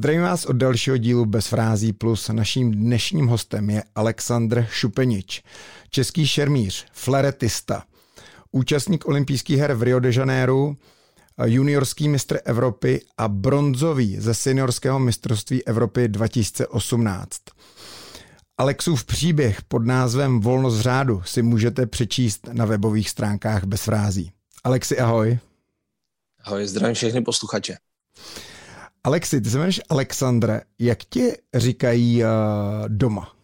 Zdravím vás od dalšího dílu Bez frází plus. Naším dnešním hostem je Alexandr Šupenič, český šermíř, fleretista, účastník olympijských her v Rio de Janeiro, juniorský mistr Evropy a bronzový ze seniorského mistrovství Evropy 2018. Alexův příběh pod názvem Volnost řádu si můžete přečíst na webových stránkách Bez frází. Alexi, ahoj. Ahoj, zdravím všechny posluchače. Alexi, ty se jmenuješ Alexandre. Jak tě říkají doma?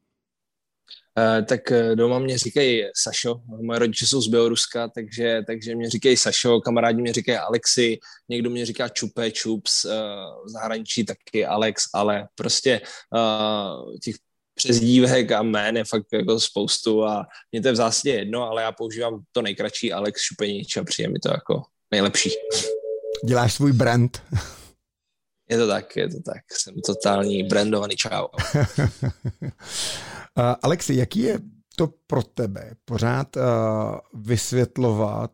Tak doma mě říkají Sašo. Moje rodiče jsou z Běloruska, takže mě říkají Sašo, kamarádi mě říkají Alexi, někdo mě říká Čupe, Čups, v zahraničí taky Alex, ale prostě těch přezdívek a jmén je fakt jako spoustu a mě to je v zásadě jedno, ale já používám to nejkratší Alex Šupenič a přijde mi to jako nejlepší. Děláš svůj brand. Je to tak. Jsem totální brandovaný čau. Alexi, jaký je to pro tebe pořád vysvětlovat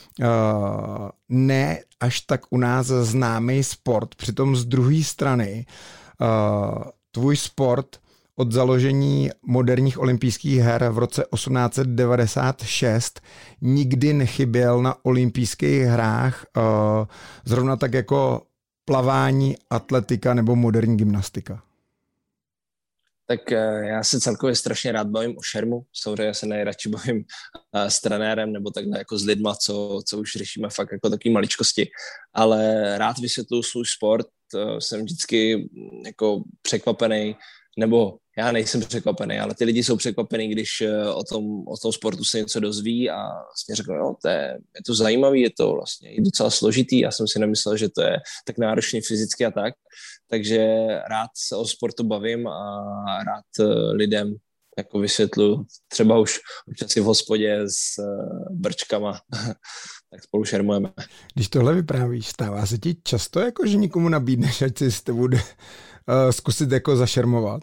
ne až tak u nás známý sport, přitom z druhé strany tvůj sport od založení moderních olympijských her v roce 1896 nikdy nechyběl na olympijských hrách, zrovna tak jako plavání, atletika nebo moderní gymnastika? Tak já se celkově strašně rád bavím o šermu. Samozřejmě já se nejradši bavím s trenérem nebo takhle jako s lidma, co už řešíme fakt jako takový maličkosti. Ale rád vysvětluji svůj sport. Jsem vždycky jako překvapený, nebo já nejsem překvapený, ale ty lidi jsou překvapený, když o tom sportu se něco dozví a vlastně řeknou, jo, je to zajímavý, je to vlastně i docela složitý. Já jsem si nemyslel, že to je tak náročný fyzicky a tak. Takže rád se o sportu bavím a rád lidem jako vysvětlu, třeba už občas v hospodě s brčkama, tak spolu šermujeme. Když tohle vyprávíš, stává se ti často, jako že nikomu nabídneš, ať si s tebou zkusit jako zašermovat?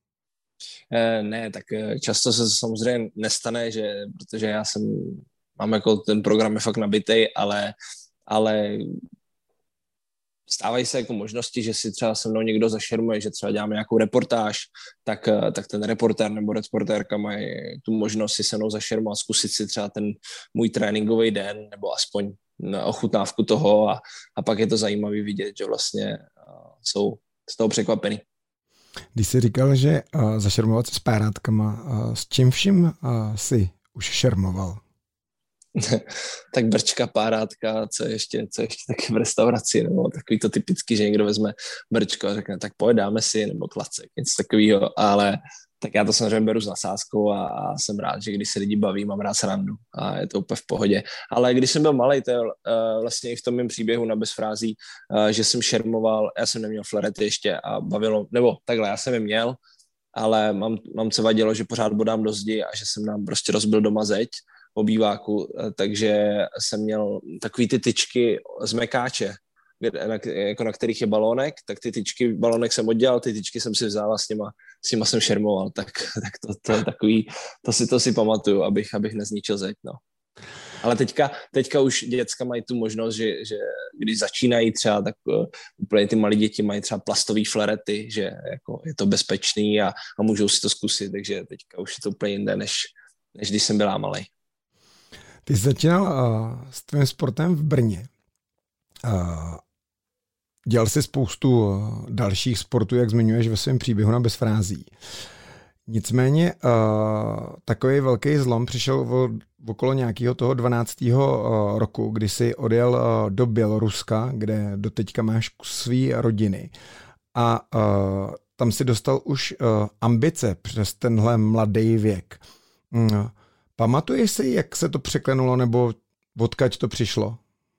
Ne, tak často se samozřejmě nestane, protože mám jako ten program je fakt nabitej, ale stávají se jako možnosti, že si třeba se mnou někdo zašermuje, že třeba děláme nějakou reportáž, tak ten reportér nebo reportérka mají tu možnost si se mnou zašermovat, zkusit si třeba ten můj tréninkový den nebo aspoň ochutnávku toho a pak je to zajímavý vidět, že vlastně jsou z toho překvapený. Když jsi říkal, že zašermovat s párátkama, s čím vším jsi už šermoval? Tak brčka, párátka, co ještě taky v restauraci, nebo takový to typický, že někdo vezme brčko a řekne, tak pojď, dáme si, nebo klacek, něco takového, ale tak já to samozřejmě beru s nasázkou a jsem rád, že když se lidi baví, mám rád srandu a je to úplně v pohodě. Ale když jsem byl malej, to je vlastně i v tom mém příběhu na Bez frází, že jsem šermoval, já jsem neměl flerety ještě a bavilo, nebo takhle, já jsem je měl, ale mamce vadilo, že pořád bodám do zdi a že jsem nám prostě rozbil doma zeď v obýváku, takže jsem měl takový ty tyčky z mekáče, na kterých je balónek, tak ty tyčky, balónek jsem oddělal, ty tyčky jsem si vzal a s nima jsem šermoval, tak to je takový, to si pamatuju, abych nezničil zeď, no. Ale teďka už děcka mají tu možnost, že když začínají třeba, tak úplně ty malí děti mají třeba plastové flerety, že jako je to bezpečný a můžou si to zkusit, takže teďka už je to úplně jinde, než když jsem byla malej. Ty jsi začínal s tvým sportem v Brně. Dělal jsi spoustu dalších sportů, jak zmiňuješ ve svém příběhu na Bez frází. Nicméně takový velký zlom přišel okolo nějakého toho 12. roku, kdy jsi odjel do Běloruska, kde doteďka máš kus svý rodiny. A tam si dostal už ambice přes tenhle mladý věk. Pamatuješ si, jak se to překlenulo, nebo odkud to přišlo?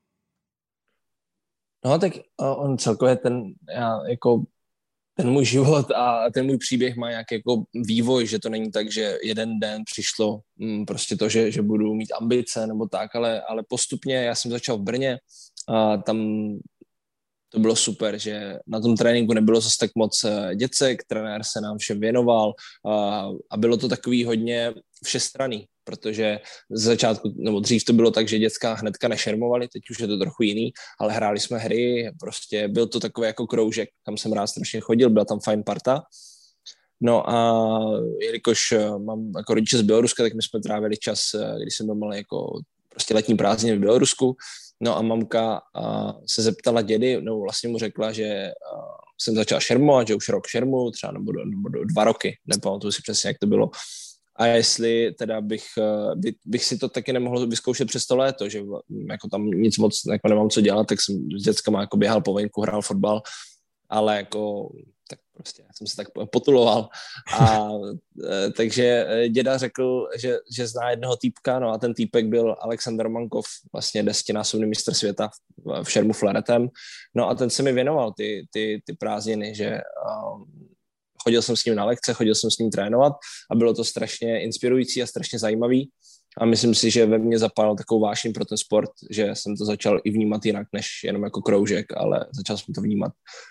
No tak on celkově ten můj život a ten můj příběh má nějaký jako vývoj, že to není tak, že jeden den přišlo prostě to, že budu mít ambice nebo tak, ale postupně já jsem začal v Brně a tam to bylo super, že na tom tréninku nebylo zase tak moc děcek, trenér se nám všem věnoval a bylo to takový hodně všestranný. protože z začátku, nebo dřív to bylo tak, že děcka hnedka nešermovali, teď už je to trochu jiný, ale hráli jsme hry, prostě byl to takový jako kroužek, kam jsem rád strašně chodil, byla tam fajn parta. No a jelikož mám jako rodiče z Běloruska, tak my jsme trávili čas, když jsem byl malý, jako prostě letní prázdniny v Bělorusku. No a mamka se zeptala dědy, nebo vlastně mu řekla, že jsem začal šermovat, že už rok šermu, třeba nebo 2 roky, nepamatuju si přesně, jak to bylo. A jestli teda bych si to taky nemohl vyzkoušet přes to léto, že jako tam nic moc jako nemám co dělat, tak jsem s dětskama jako běhal po venku, hrál fotbal, ale jako tak prostě já jsem se tak potuloval. A takže děda řekl, že zná jednoho týpka, no a ten týpek byl Alexander Romankov, vlastně 10násobný mistr světa v šermu flaretem. No a ten se mi věnoval ty prázdniny, že chodil jsem s ním na lekce, chodil jsem s ním trénovat a bylo to strašně inspirující a strašně zajímavý. A myslím si, že ve mně zapálil takovou vášeň pro ten sport, že jsem to začal i vnímat jinak, než jenom jako kroužek, ale začal jsem to vnímat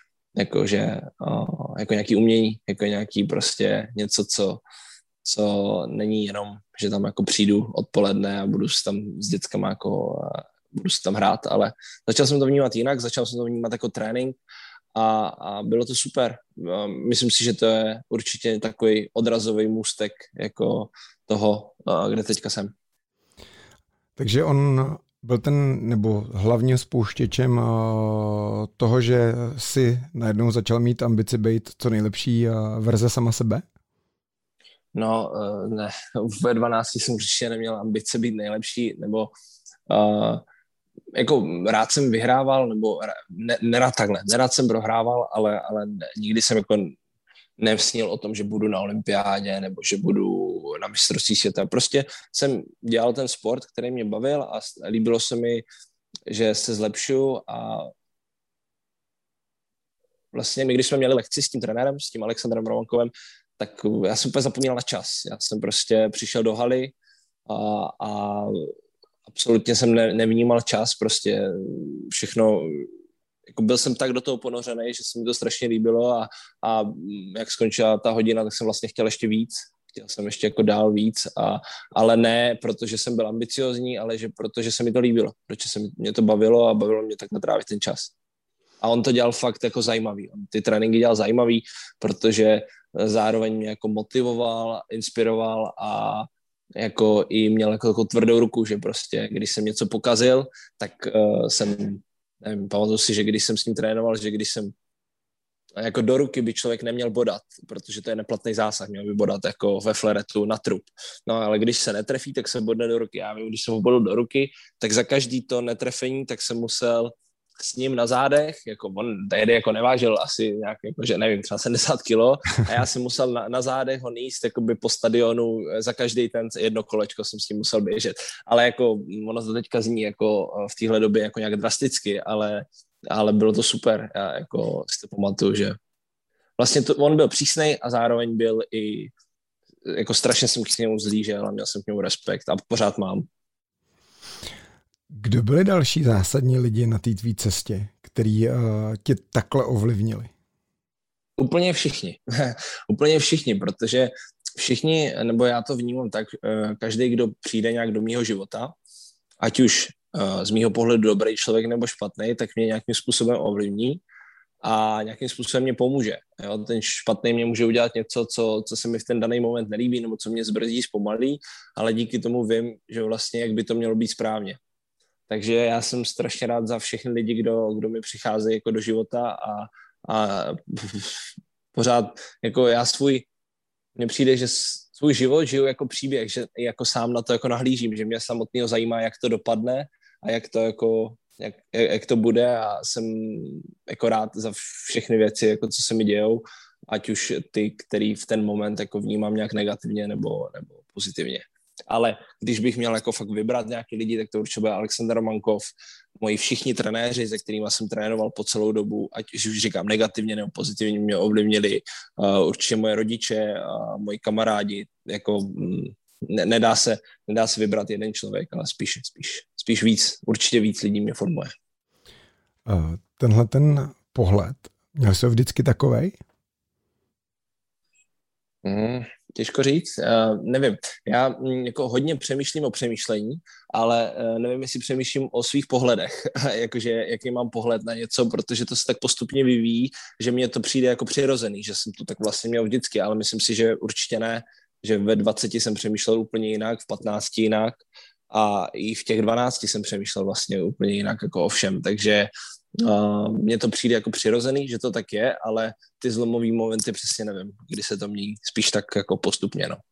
jako nějaký umění, jako nějaký prostě něco, co není jenom, že tam jako přijdu odpoledne a budu si tam s dětskama jako, budu si tam hrát, ale začal jsem to vnímat jinak, začal jsem to vnímat jako trénink a bylo to super. Myslím si, že to je určitě takový odrazový můstek jako toho, kde teďka jsem. Takže on byl ten, nebo hlavně spouštěčem toho, že si najednou začal mít ambici být co nejlepší verze sama sebe? No, ne. Ve 12 jsem určitě neměl ambice být nejlepší, nebo jako rád jsem vyhrával, nebo nerad jsem prohrával, ale nikdy jsem jako nevsnil o tom, že budu na olympiádě nebo že budu na mistrovství světa. Prostě jsem dělal ten sport, který mě bavil a líbilo se mi, že se zlepšuju a vlastně my, když jsme měli lekci s tím trenérem, s tím Alexandrem Romankovem, tak já jsem úplně zapomněl na čas. Já jsem prostě přišel do haly a absolutně jsem nevnímal čas, prostě všechno, jako byl jsem tak do toho ponořený, že se mi to strašně líbilo a jak skončila ta hodina, tak jsem vlastně chtěl ještě víc. Chtěl jsem ještě jako dál víc, ale ne protože jsem byl ambiciozní, ale že protože se mi to líbilo, protože mě to bavilo a bavilo mě takhle trávit ten čas. A on to dělal fakt jako zajímavý. On ty tréninky dělal zajímavý, protože zároveň mě jako motivoval, inspiroval a jako i měl jako tvrdou ruku, že prostě když jsem něco pokazil, tak nevím, pamatuju si, že když jsem s ním trénoval, že když jsem jako do ruky by člověk neměl bodat, protože to je neplatný zásah, měl by bodat jako ve flaretu na trup. No ale když se netrefí, tak se bodne do ruky. Já vím, když jsem ho bodl do ruky, tak za každý to netrefení, tak jsem musel s ním na zádech, jako on tehdy jako nevážil asi nějak, jako, že nevím, třeba 70 kilo a já jsem musel na zádech ho níst jakoby po stadionu za každý ten jedno kolečko jsem s tím musel běžet. Ale jako ono to teďka zní jako v téhle době jako nějak drasticky, ale bylo to super. Já jako si to pamatuju, že vlastně on byl přísnej a zároveň byl i jako strašně jsem k němu zlížel a měl jsem k němu respekt a pořád mám. Kdo byli další zásadní lidi na té tvý cestě, který tě takhle ovlivnili? Úplně všichni. Úplně všichni, protože všichni, nebo já to vnímám tak, každý, kdo přijde nějak do mýho života, ať už z mýho pohledu dobrý člověk nebo špatný, tak mě nějakým způsobem ovlivní a nějakým způsobem mě pomůže. Jo? Ten špatný mě může udělat něco, co se mi v ten daný moment nelíbí, nebo co mě zbrzdí, zpomalí, ale díky tomu vím, že vlastně jak by to mělo být správně. Takže já jsem strašně rád za všechny lidi, kdo mi přicházejí jako do života a pořád jako mně přijde, že svůj život žiju jako příběh, že jako sám na to jako nahlížím, že mě samotného zajímá, jak to dopadne a jak to bude a jsem jako rád za všechny věci, jako co se mi dějou, ať už ty, který v ten moment jako vnímám nějak negativně nebo pozitivně. Ale když bych měl jako fakt vybrat nějaký lidi, tak to určitě bude Alexander Romankov, moji všichni trenéři, se kterými jsem trénoval po celou dobu, ať už říkám negativně nebo pozitivně, mě ovlivnili určitě moje rodiče, moji kamarádi, jako nedá se vybrat jeden člověk, ale spíš víc, určitě víc lidí mě formuje. Tenhle ten pohled, měl jsi ho vždycky takovej? Těžko říct, nevím. Já jako hodně přemýšlím o přemýšlení, ale nevím, jestli přemýšlím o svých pohledech, jakože jaký mám pohled na něco, protože to se tak postupně vyvíjí, že mně to přijde jako přirozený, že jsem to tak vlastně měl vždycky, ale myslím si, že určitě ne, že ve 20 jsem přemýšlel úplně jinak, v 15 jinak a i v těch 12 jsem přemýšlel vlastně úplně jinak jako o všem, takže mně to přijde jako přirozený, že to tak je, ale ty zlomový momenty přesně nevím, kdy se to mění, spíš tak jako postupně, no.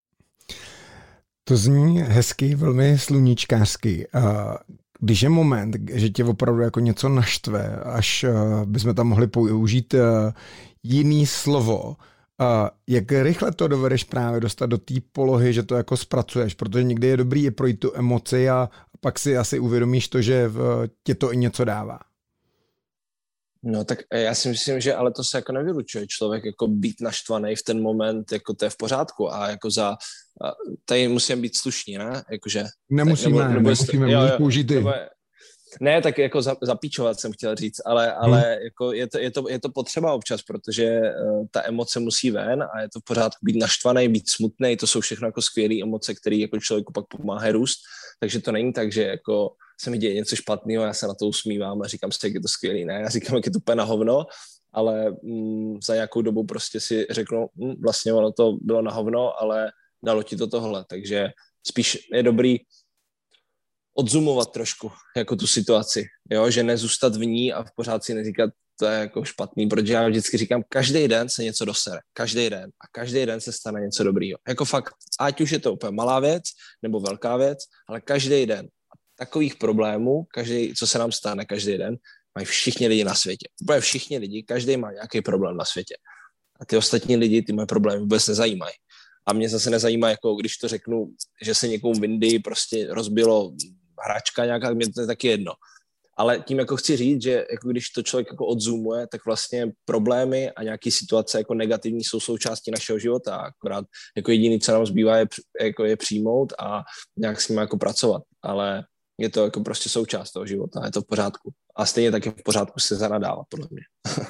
To zní hezky, velmi sluníčkářsky. Když je moment, že tě opravdu jako něco naštve, až bychom tam mohli použít jiný slovo, jak rychle to dovedeš právě dostat do té polohy, že to jako zpracuješ, protože někdy je dobrý i projít tu emoci a pak si asi uvědomíš to, že tě to i něco dává. No tak já si myslím, že ale to se jako nevylučuje. Člověk jako být naštvaný v ten moment, jako to je v pořádku a jako tady musím být slušný, ne? Jakože, nemusíme můžeš použít ty. Ne, tak jako zapíčovat jsem chtěl říct, ale jako je to potřeba občas, protože ta emoce musí ven a je to v pořádku být naštvaný, být smutný, to jsou všechno jako skvělé emoce, které jako člověku pak pomáhají růst, takže to není tak, že jako se mi děje něco špatného, já se na to usmívám a říkám si, jak je to skvělý, ne, já říkám, jak je to úplně na hovno, ale za nějakou dobu prostě si řeknu, vlastně ono to bylo na hovno, ale dalo ti to tohle, takže spíš je dobrý odzumovat trošku jako tu situaci, jo? Že nezůstat v ní a v pořád si neříkat, to je jako špatný, protože já vždycky říkám, každý den se něco dosere, každý den a každý den se stane něco dobrýho. Jako fakt, ať už je to úplně malá věc nebo velká věc, ale každý den. Takových problémů, co se nám stane každý den, mají všichni lidi na světě. Úplně všichni lidi, každý má nějaký problém na světě. A ty ostatní lidi ty moje problémy vůbec nezajímají. A mě zase nezajímá, jako když to řeknu, že se někomu v Indii prostě rozbilo hračka nějaká, mě to je taky jedno. Ale tím jako chci říct, že jako když to člověk jako odzoomuje, tak vlastně problémy a nějaké situace jako negativní jsou součástí našeho života. Akorát jako jediný, co nám zbývá, je přijmout a nějak s ním jako pracovat. Ale je to jako prostě součást toho života, je to v pořádku. A stejně tak je v pořádku se zanadávat, podle mě.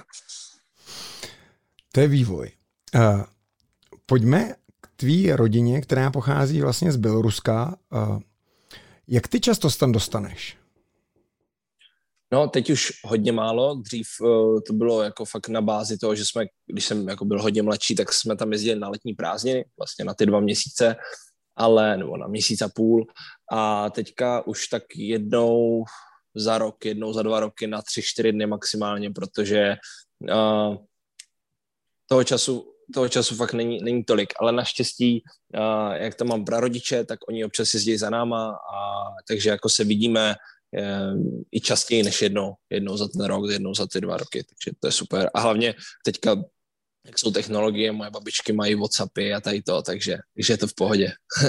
To je vývoj. Pojďme k tvý rodině, která pochází vlastně z Běloruska. Jak ty často se tam dostaneš? No, teď už hodně málo. Dřív to bylo jako fakt na bázi toho, že když jsem jako byl hodně mladší, tak jsme tam jezdili na letní prázdniny, vlastně na ty 2 měsíce, nebo na měsíc a půl. A teďka už tak jednou za rok, jednou za 2 roky na 3-4 dny maximálně, protože toho času fakt není tolik, ale naštěstí, jak tam mám prarodiče, tak oni občas jezdí za náma, takže jako se vidíme i častěji než jednou za ten rok, jednou za ty 2 roky, takže to je super. A hlavně teďka, jak jsou technologie, moje babičky mají WhatsAppy a tady to, takže je to v pohodě.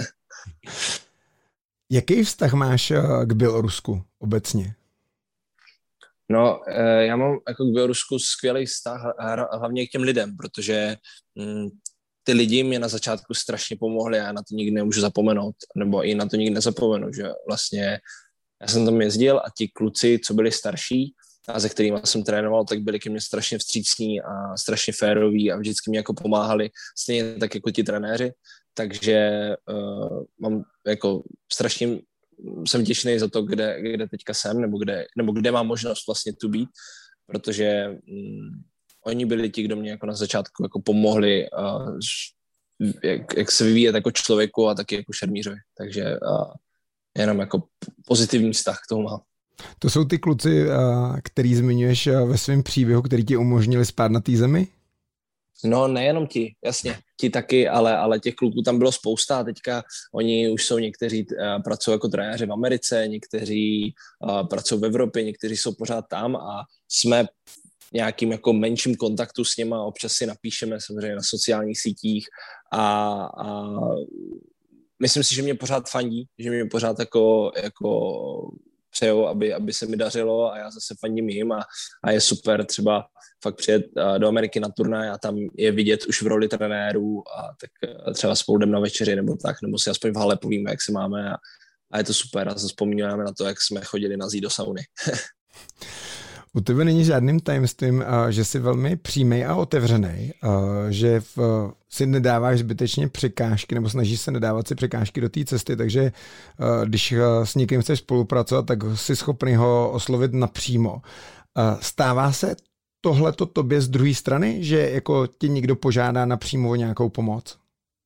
Jaký vztah máš k Bělorusku obecně? No, já mám jako k Bělorusku skvělý vztah, hlavně k těm lidem, protože ty lidi mě na začátku strašně pomohli a já na to nikdy nemůžu zapomenout, nebo i na to nikdy nezapomenu, že vlastně já jsem tam jezdil a ti kluci, co byli starší a se kterými jsem trénoval, tak byli ke mně strašně vstřícní a strašně féroví a vždycky mě jako pomáhali, stejně tak jako ti trenéři, takže mám jako strašně jsem vděčný za to, kde teďka jsem, nebo kde mám možnost vlastně tu být, protože oni byli ti, kdo mě jako na začátku jako pomohli, jak se vyvíjet jako člověku a taky jako šermířovi. Takže jenom jako pozitivní vztah k tomu mám. To jsou ty kluci, který zmiňuješ ve svém příběhu, který ti umožnili spát na té zemi? No nejenom ti, jasně, ti taky, ale těch kluků tam bylo spousta a teďka oni už jsou někteří pracují jako trenéři v Americe, někteří pracují v Evropě, někteří jsou pořád tam a jsme nějakým jako menším kontaktu s nima, občas si napíšeme samozřejmě na sociálních sítích a myslím si, že mě pořád fandí, že mě pořád jako přejou, aby se mi dařilo a já zase fandím jim a je super třeba fakt přijet do Ameriky na turnaj a tam je vidět už v roli trenérů a tak třeba spolu jdem na večeři nebo tak, nebo si aspoň v hale povíme, jak se máme a je to super a vzpomínáme na to, jak jsme chodili na zí do sauny. U tebe není žádným tajemstvím, že jsi velmi přímý a otevřený, že si nedáváš zbytečně překážky nebo snažíš se nedávat si překážky do té cesty, takže když s někým chceš spolupracovat, tak jsi schopný ho oslovit napřímo. Stává se tohleto tobě z druhé strany, že jako tě někdo požádá napřímo o nějakou pomoc?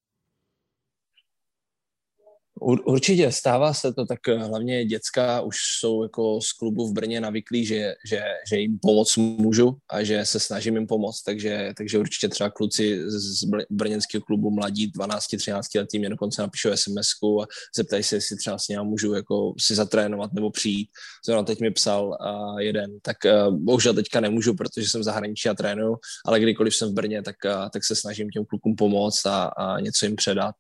Určitě stává se to, tak hlavně děcka už jsou jako z klubu v Brně navyklí, že jim pomoct můžu a že se snažím jim pomoct, takže určitě třeba kluci z brněnského klubu mladí 12-13 letí mě dokonce napíšou SMS-ku a zeptají se, jestli třeba s ním můžu jako si zatrénovat nebo přijít. Zrovna teď mi psal jeden, tak bohužel teďka nemůžu, protože jsem v zahraničí a trénuju, ale kdykoliv jsem v Brně, tak se snažím těm klukům pomoct a něco jim předat.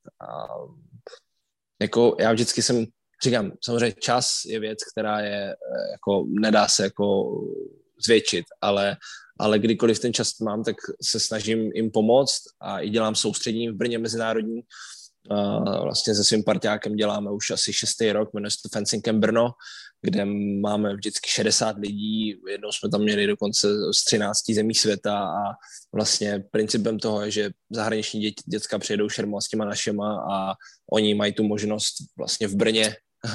Jako já vždycky říkám, samozřejmě čas je věc, která je, jako nedá se jako zvětšit, ale kdykoliv ten čas mám, tak se snažím jim pomoct a i dělám soustředění v Brně mezinárodní. Vlastně se svým parťákem děláme už asi 6. rok, jmenuje se to Fencing Camp Brno, kde máme vždycky 60 lidí, jednou jsme tam měli dokonce z 13 zemí světa a vlastně principem toho je, že zahraniční děcka přijedou šermovat s těma našima a oni mají tu možnost vlastně v Brně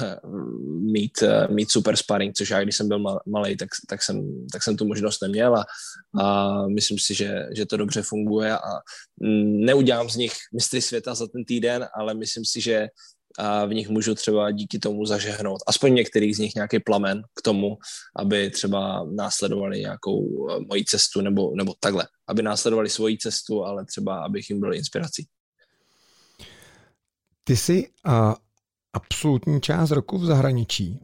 mít super sparring, což já, když jsem byl malej, tak jsem tu možnost neměl a myslím si, že to dobře funguje a neudělám z nich mistry světa za ten týden, ale myslím si, že v nich můžu třeba díky tomu zažehnout aspoň některých z nich nějaký plamen k tomu, aby třeba následovali nějakou moji cestu nebo takhle, aby následovali svoji cestu, ale třeba abych jim byl inspirací. Ty jsi absolutní část roku v zahraničí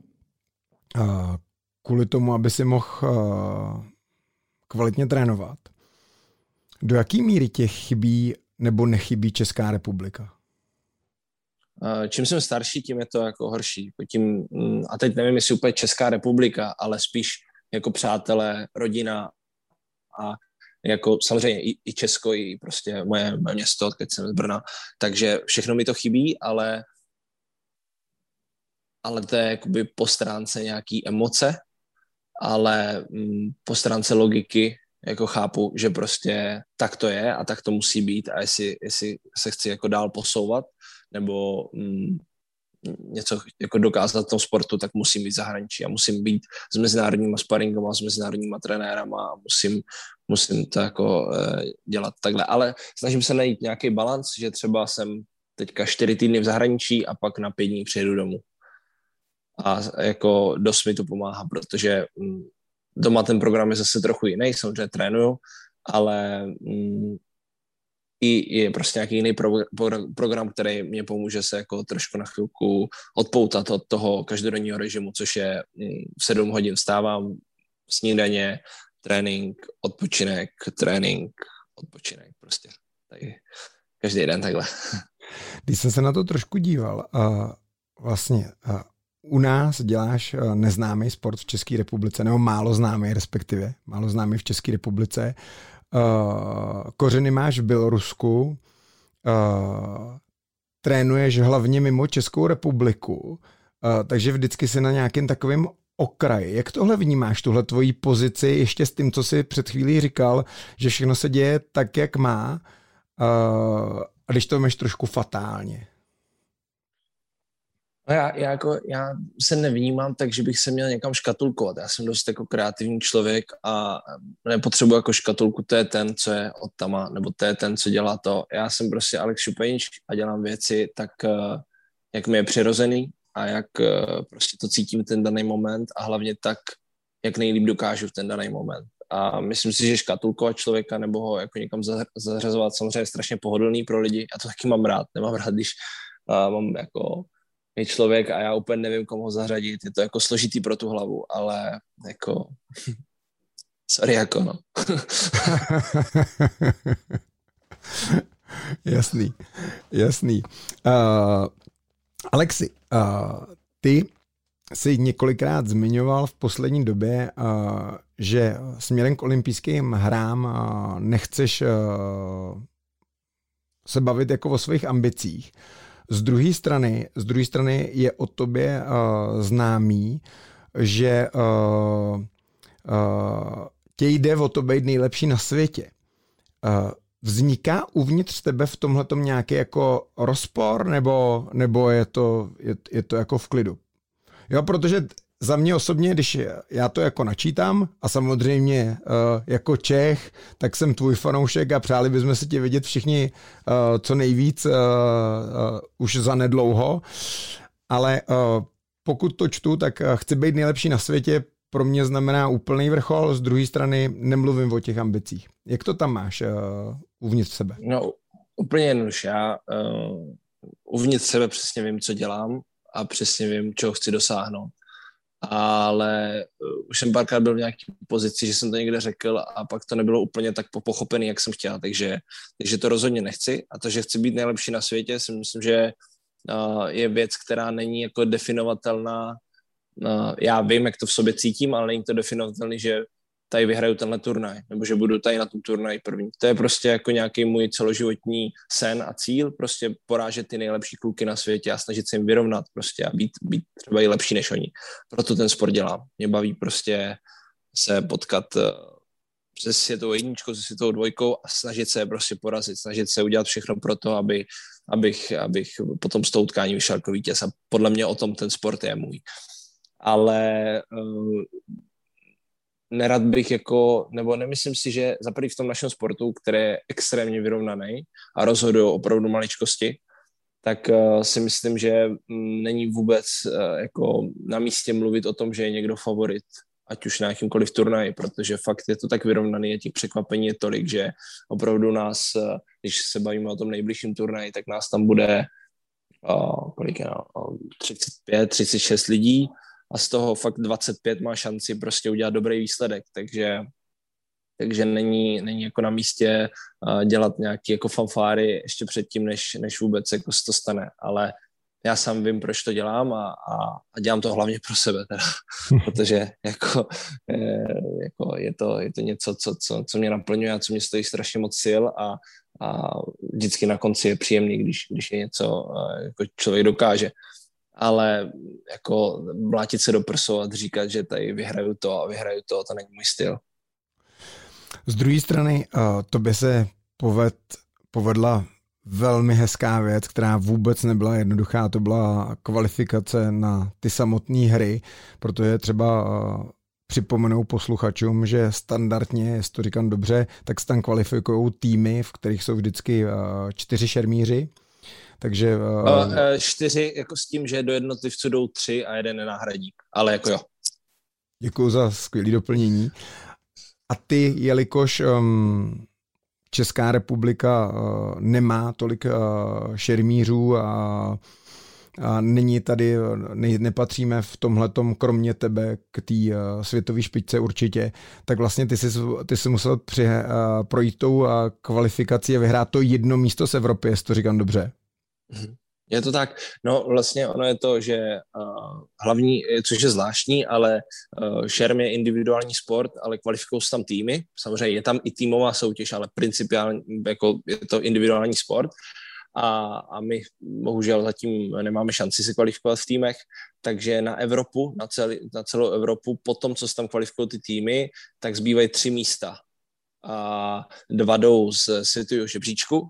kvůli tomu, aby si mohl kvalitně trénovat. Do jaký míry tě chybí nebo nechybí Česká republika? Čím jsem starší, tím je to jako horší. A teď nevím, jestli úplně Česká republika, ale spíš jako přátelé, rodina a jako samozřejmě i Česko, i prostě moje město, odkud jsem z Brna. Takže všechno mi to chybí, ale to je jakoby po stránce nějaký emoce, ale po stránce logiky jako chápu, že prostě tak to je a tak to musí být a jestli se chci jako dál posouvat nebo něco jako dokázat v tom sportu, tak musím být v zahraničí a musím být s mezinárodníma sparingama, s mezinárodníma trenérama a musím to jako dělat takhle. Ale snažím se najít nějaký balans, že třeba jsem teďka 4 týdny v zahraničí a pak na 5 dní přijedu domů. A jako dost mi to pomáhá, protože doma ten program je zase trochu jiný, samozřejmě trénuju, ale i je prostě nějaký jiný program, který mě pomůže se jako trošku na chvilku odpoutat od toho každodenního režimu, což je v 7 hodin vstávám, snídaně, trénink, odpočinek, prostě. Tady každý den takhle. Když jsem se na to trošku díval, vlastně u nás děláš neznámý sport v České republice, nebo málo známý respektive, málo známý v České republice. Kořeny máš v Bělorusku, trénuješ hlavně mimo Českou republiku, takže vždycky jsi na nějakém takovém okraji. Jak tohle vnímáš, tuhle tvoji pozici, ještě s tím, co jsi před chvílí říkal, že všechno se děje tak, jak má, a když to máš trošku fatálně? No já se nevnímám tak, že bych se měl někam škatulkovat. Já jsem dost jako kreativní člověk a nepotřebuji jako škatulku, to je ten, co je od tama, nebo to je ten, co dělá to. Já jsem prostě Alex Šupenič a dělám věci tak, jak mi je přirozený a jak prostě to cítím v ten daný moment a hlavně tak, jak nejlíp dokážu v ten daný moment. A myslím si, že škatulkovat člověka nebo ho jako někam zařazovat samozřejmě je strašně pohodlný pro lidi. Já to taky mám rád. Nemám rád, když mám jako je člověk a já úplně nevím, komu ho zařadit. Je to jako složitý pro tu hlavu, ale jako sorry, jako no. Jasný. Alexi, ty jsi několikrát zmiňoval v poslední době, že směrem k olympijským hrám nechceš se bavit jako o svých ambicích. Z druhé strany je o tobě známý, že tě jde o to být nejlepší na světě. Vzniká uvnitř tebe v tomhletom nějaký jako rozpor, nebo je to jako v klidu? Jo, protože za mě osobně, když já to jako načítám a samozřejmě jako Čech, tak jsem tvůj fanoušek a přáli bychom si tě vidět všichni co nejvíc už za nedlouho, ale pokud to čtu, tak chci být nejlepší na světě, pro mě znamená úplný vrchol, z druhé strany nemluvím o těch ambicích. Jak to tam máš uvnitř sebe? No, úplně jednoduše. Já uvnitř sebe přesně vím, co dělám a přesně vím, čeho chci dosáhnout. Ale už jsem párkrát byl v nějaké pozici, že jsem to někde řekl a pak to nebylo úplně tak pochopený, jak jsem chtěl, takže to rozhodně nechci. A to, že chci být nejlepší na světě, si myslím, že je věc, která není jako definovatelná. Já vím, jak to v sobě cítím, ale není to definovatelný, že tady vyhraju tenhle turnaj, nebo že budu tady na tom turnaji první. To je prostě jako nějaký můj celoživotní sen a cíl, prostě porážet ty nejlepší kluky na světě a snažit se jim vyrovnat prostě a být třeba i lepší než oni. Proto ten sport dělám. Mě baví prostě se potkat se světovou jedničkou, se světovou dvojkou a snažit se prostě porazit, snažit se udělat všechno pro to, abych potom z toho utkání vyšel jako vítěz. A podle mě o tom ten sport je můj. Ale nerad bych nebo nemyslím si, že za první v tom našem sportu, který je extrémně vyrovnaný a rozhodují opravdu maličkosti, tak si myslím, že není vůbec jako na místě mluvit o tom, že je někdo favorit, ať už na jakýmkoliv turnaji, protože fakt je to tak vyrovnaný a těch překvapení je tolik, že opravdu nás, když se bavíme o tom nejbližším turnaji, tak nás tam bude 35, 36 lidí, a z toho fakt 25 má šanci prostě udělat dobrý výsledek, takže není jako na místě dělat nějaké jako fanfáry ještě předtím, než vůbec jako se to stane, ale já sám vím, proč to dělám a dělám to hlavně pro sebe teda, protože jako je to něco, co mě naplňuje a co mě stojí strašně moc sil a vždycky na konci je příjemný, když je něco, jako člověk dokáže. Ale jako blátit se do prsou a říkat, že tady vyhraju to, to není můj styl. Z druhé strany, tobě se povedla velmi hezká věc, která vůbec nebyla jednoduchá, to byla kvalifikace na ty samotné hry, protože třeba připomenout posluchačům, že standardně, jestli to říkám dobře, tak se tam kvalifikují týmy, v kterých jsou vždycky 4 šermíři. Takže 4 jako s tím, že do jednotlivců jdou 3 a jeden je náhradník, ale jako jo. Děkuju za skvělé doplnění. A ty, jelikož Česká republika nemá tolik šermířů a není tady, nepatříme v tomhletom, kromě tebe, k té světové špičce určitě, tak vlastně ty jsi musel projít tou kvalifikací a vyhrát to jedno místo z Evropy, jestli to říkám dobře. Je to tak, no vlastně ono je to, že hlavní, což je zvláštní, ale šerm je individuální sport, ale kvalifikují se tam týmy, samozřejmě je tam i týmová soutěž, ale principiálně jako je to individuální sport a my bohužel zatím nemáme šanci se kvalifikovat v týmech, takže na Evropu, na celou Evropu, po tom, co se tam kvalifikují ty týmy, tak zbývají 3 místa. A 2 jdou z světového žebříčku,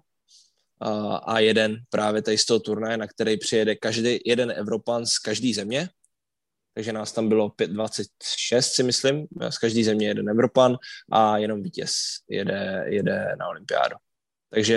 a jeden právě tady z toho turnaje, na který přijede jeden Evropan z každé země, takže nás tam bylo 26, si myslím, z každé země jeden Evropan a jenom vítěz jede na olympiádu. Takže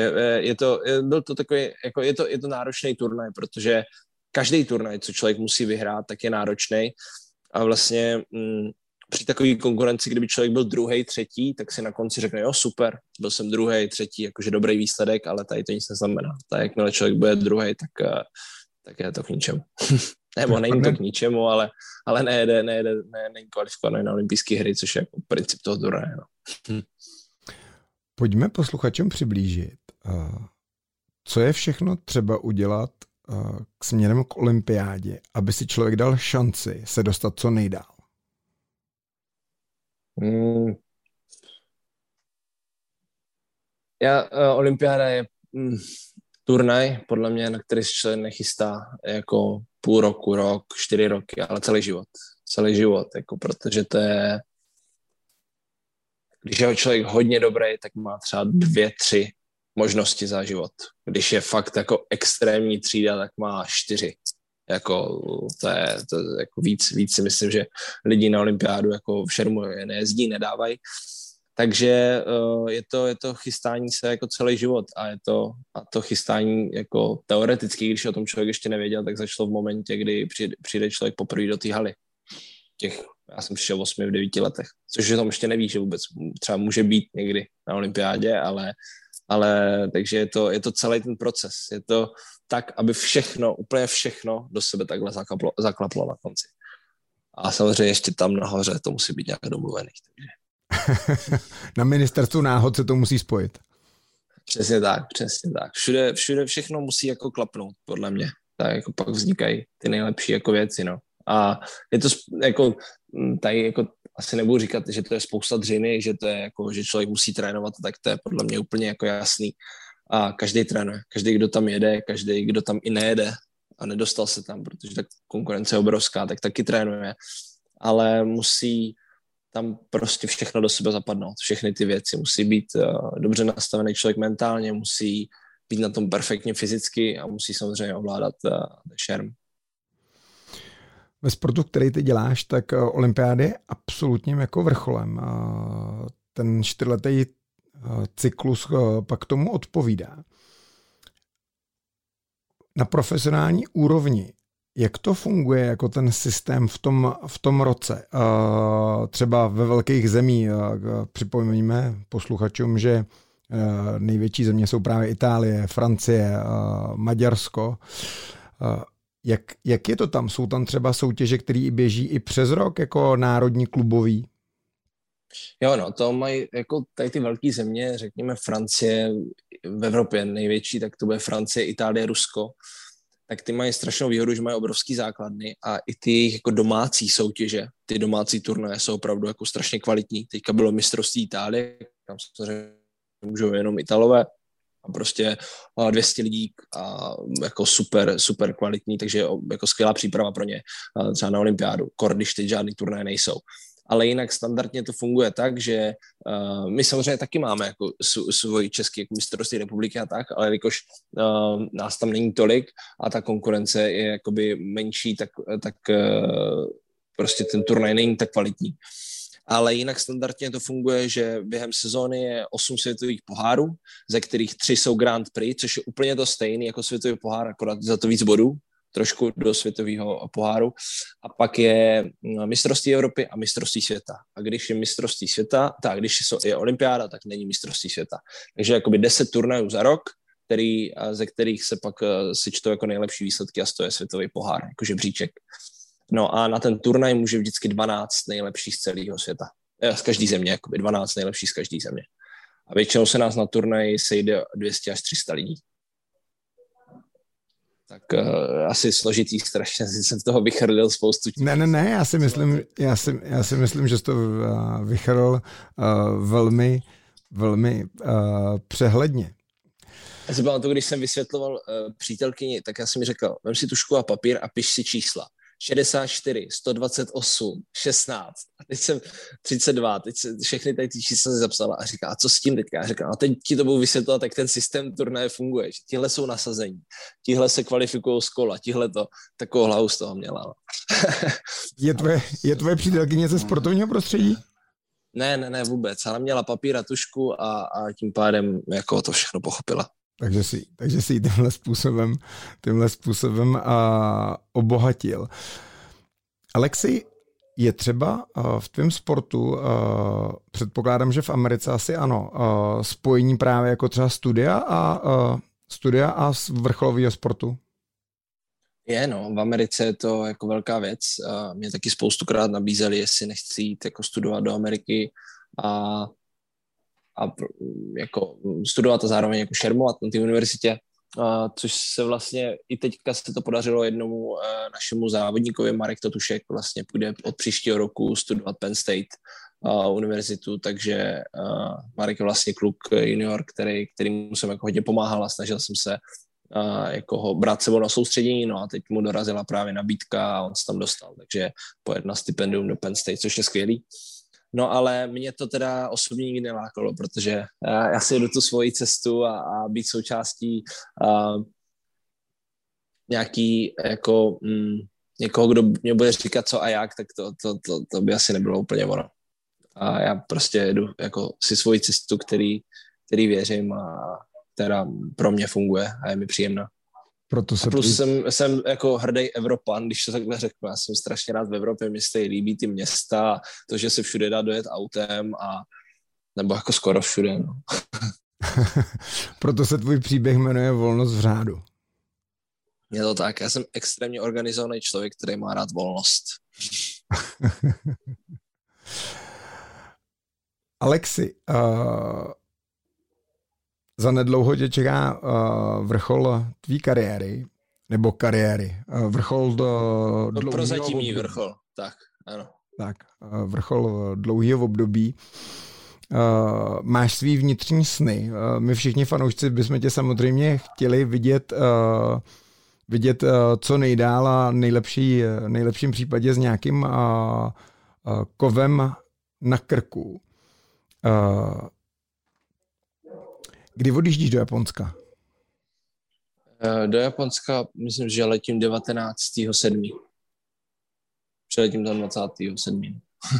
je to náročný turnaj, protože každý turnaj, co člověk musí vyhrát, tak je náročný a vlastně při takové konkurenci, kdyby člověk byl 2., 3., tak si na konci řekne, jo, super, byl jsem 2., 3., jakože dobrý výsledek, ale tady to nic neznamená. Tak jakmile člověk bude 2., tak je to k ničemu. Nebo není to k ničemu, ale není kvalifikovaný na olympijské hry, což je jako princip toho turnaje. No. Pojďme posluchačům přiblížit, co je všechno třeba udělat k směrem k olympiádě, aby si člověk dal šanci se dostat co nejdál. Olympiáda je turnaj, podle mě, na který se člověk nechystá jako půl roku, rok, 4 roky, ale celý život, jako, protože to je Když je člověk hodně dobrý, tak má třeba 2, 3 možnosti za život. Když je fakt jako extrémní třída, tak má 4. Jako, to je jako víc si myslím, že lidi na olympiádu jako v šermu nejezdí, nedávají. Takže je to chystání se jako celý život a to chystání jako teoreticky, když o tom člověk ještě nevěděl, tak začalo v momentě, kdy přijde člověk poprvé do té haly. Já jsem přišel v 8, v 9 letech, což o tom ještě neví, že vůbec třeba může být někdy na olympiádě, ale takže je to celý ten proces. Je to tak, aby úplně všechno do sebe takhle zaklaplo na konci. A samozřejmě ještě tam nahoře to musí být nějak domluvený. Takže. Na ministerstvu náhod se to musí spojit. Přesně tak. Všude všechno musí jako klapnout, podle mě. Tak jako pak vznikají ty nejlepší jako věci, no. A je to jako, tady jako asi nebudu říkat, že to je spousta dřiny, že to je jako, že člověk musí trénovat, tak to je podle mě úplně jako jasný. A každý trénuje, každý, kdo tam jede, každý, kdo tam i nejede a nedostal se tam, protože ta konkurence je obrovská, tak taky trénuje. Ale musí tam prostě všechno do sebe zapadnout, všechny ty věci. Musí být dobře nastavený člověk mentálně, musí být na tom perfektně fyzicky a musí samozřejmě ovládat šerm. Ve sportu, který ty děláš, tak olympiády je absolutním jako vrcholem. Ten 4letý cyklus pak tomu odpovídá. Na profesionální úrovni, jak to funguje jako ten systém v tom roce? Třeba ve velkých zemích, připomeníme posluchačům, že největší země jsou právě Itálie, Francie, Maďarsko. Jak je to tam? Jsou tam třeba soutěže, které běží i přes rok, jako národní klubový? Jo, no, to mají jako tady ty velké země, řekněme Francie, v Evropě největší, tak to bude Francie, Itálie, Rusko, tak ty mají strašnou výhodu, že mají obrovský základny a i ty jejich jako domácí soutěže, ty domácí turnaje jsou opravdu jako strašně kvalitní. Teďka bylo mistrovství Itálie, tam samozřejmě můžou jenom Italové a prostě 200 lidí a jako super kvalitní, takže jako skvělá příprava pro ně třeba na olympiádu, když teď žádný turnaje nejsou. Ale jinak standardně to funguje tak, že my samozřejmě taky máme jako svoji český jako mistrovství republiky a tak, ale jakož nás tam není tolik a ta konkurence je jakoby menší, tak prostě ten turnaj není tak kvalitní. Ale jinak standardně to funguje, že během sezóny je 8 světových pohárů, ze kterých 3 jsou Grand Prix, což je úplně to stejný jako světový pohár, akorát za to víc bodů, trošku do světového poháru. A pak je mistrovství Evropy a mistrovství světa. A když je mistrovství světa, když je olympiáda, tak není mistrovství světa. Takže jakoby 10 turnajů za rok, ze kterých se pak si čtou jako nejlepší výsledky a to je světový pohár, jako žebříček. No a na ten turnaj může vždycky 12 nejlepších z celého světa. Z každé země, jakoby 12 nejlepších z každé země. A většinou se nás na turnaj sejde 200 až 300 lidí. Tak asi složitý strašně, jsem z toho vychrlil spoustu. Ne, já si myslím, že jsi to vychrlil velmi přehledně. Já si pamatuju, když jsem vysvětloval přítelkyni, tak já jsem mi řekl, vem si tušku a papír a piš si čísla. 64, 128, 16, a teď jsem 32, teď všechny tady ty čísla jsem zapsala a říká, a co s tím teďka? Já říkám, a teď ti to budu vysvětlovat, jak ten systém turnaje funguje, že tihle jsou nasazení, tihle se kvalifikují z kola, tihle to, takovou hlavu z toho měla. No. Je tvoje přítelkyně ze sportovního prostředí? Ne, vůbec, ale měla papír a tušku a tím pádem jako to všechno pochopila. Takže si ji tímhle způsobem obohatil. Alexi, je třeba v tvém sportu, předpokládám, že v Americe asi ano, spojení právě jako třeba studia a vrcholového sportu? V Americe je to jako velká věc. Mě taky spoustukrát nabízeli, jestli nechci jít jako studovat do Ameriky a jako studovat a zároveň jako šermovat na té univerzitě, což se vlastně i teďka se to podařilo jednomu našemu závodníkovi, Marek Totušek, vlastně půjde od příštího roku studovat Penn State univerzitu, takže Marek je vlastně kluk junior, kterýmu jsem jako hodně pomáhal a snažil jsem se jako ho brát sebou na soustředění, no a teď mu dorazila právě nabídka a on se tam dostal, takže pojet na stipendium do Penn State, což je skvělý. No ale mě to teda osobně nikdy nelákalo, protože já si jdu tu svoji cestu a být součástí nějaký jako někoho, kdo mě bude říkat co a jak, tak to by asi nebylo úplně ono. A já prostě jdu jako si svoji cestu, který věřím a která pro mě funguje a je mi příjemná. Proto se a plus jsem jako hrdý Evropan, když to takhle řeknu. Já jsem strašně rád v Evropě, mě se líbí ty města, to, že se všude dá dojet autem nebo jako skoro všude. No. Proto se tvůj příběh jmenuje Volnost v řádu. Je to tak, já jsem extrémně organizovaný člověk, který má rád volnost. Alexi, za nedlouho tě čeká vrchol tvý kariéry, nebo kariéry, vrchol do prozatímní vrchol, tak, ano. Tak, vrchol dlouhého období. Máš svý vnitřní sny. My všichni fanoušci bychom tě samozřejmě chtěli vidět co nejdál a nejlepším případě s nějakým kovem na krku. Kdy odjíždíš do Japonska? Do Japonska myslím, že letím 19.7. Přiletím tam 27.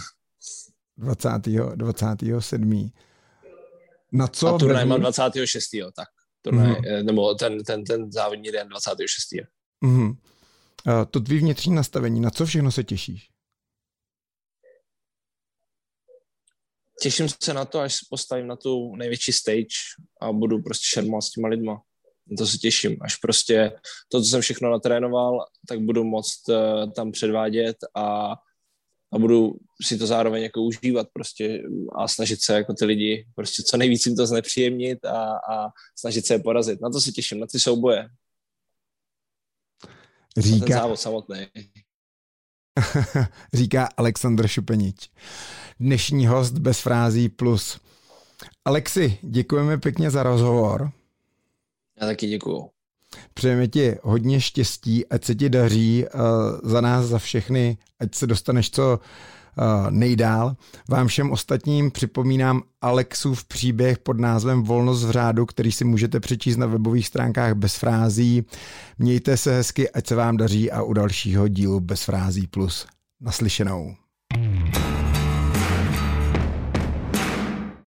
27. Na co? A turnaj mám 26. Tak. Turnaj, nebo ten závodní den 26. Mm-hmm. To tvý vnitřní nastavení, na co všechno se těšíš? Těším se na to, až se postavím na tu největší stage a budu prostě šermovat s těma lidma. Na to se těším, až prostě to, co jsem všechno natrénoval, tak budu moct tam předvádět a budu si to zároveň jako užívat prostě a snažit se jako ty lidi prostě co nejvíc jim to znepříjemnit a snažit se je porazit. Na to se těším, na ty souboje. Říká... Ten závod samotný. Říká Alexandr Šupenič. Dnešní host bez frází plus. Alexi, děkujeme pěkně za rozhovor. Já taky děkuju. Přejeme ti hodně štěstí, ať se ti daří za nás, za všechny, ať se dostaneš co nejdál. Vám všem ostatním připomínám Alexův příběh pod názvem Volnost v řádu, který si můžete přečíst na webových stránkách Bez frází. Mějte se hezky, ať se vám daří a u dalšího dílu Bez frází plus. Naslyšenou.